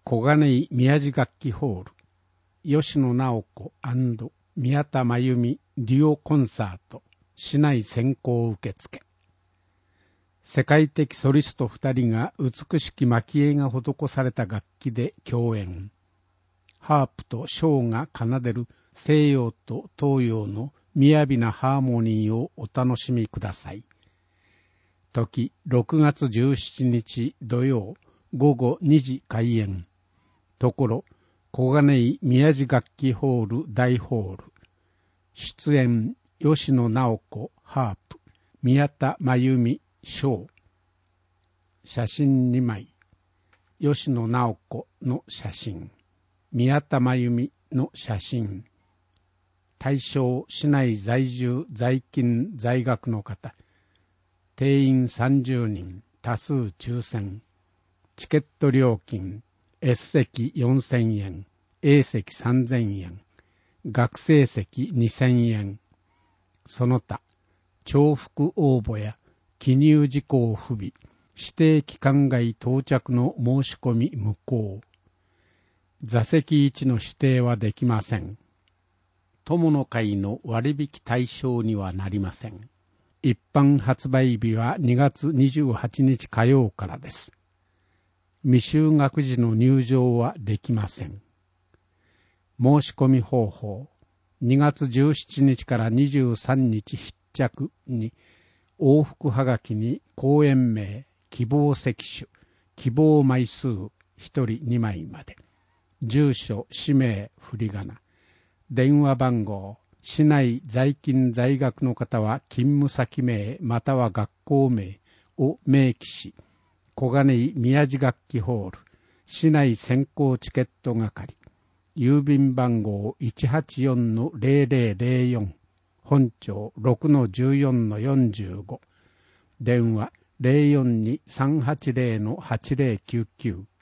小金井宮地楽器ホール吉野直子&宮田真由美デュオコンサート市内先行受付。世界的ソリスト2人が美しき蒔絵が施された楽器で共演。ハープと笙が奏でる西洋と東洋の雅なハーモニーをお楽しみください。時6月17日土曜午後2時開演。ところ小金井宮地楽器ホール大ホール。出演吉野直子ハープ、宮田真由美笙。写真2枚。吉野直子の写真、宮田真由美の写真。対象市内在住在勤在学の方。定員30人、多数抽選。チケット料金 S 席4000円、A 席3000円、学生席2000円。その他、重複応募や記入事項不備、指定期間外到着の申し込み無効。座席位置の指定はできません。友の会の割引対象にはなりません。一般発売日は2月28日火曜からです。未就学時の入場はできません。申し込み方法、2月17日から23日必着に、往復はがきに公演名、希望席種、希望枚数、1人2枚まで。住所、氏名、振り仮名。電話番号、市内在勤在学の方は勤務先名または学校名を明記し、小金井宮地楽器ホール、市内先行チケット係、郵便番号 184-0004、本庁 6-14-45、電話 042-380-8099、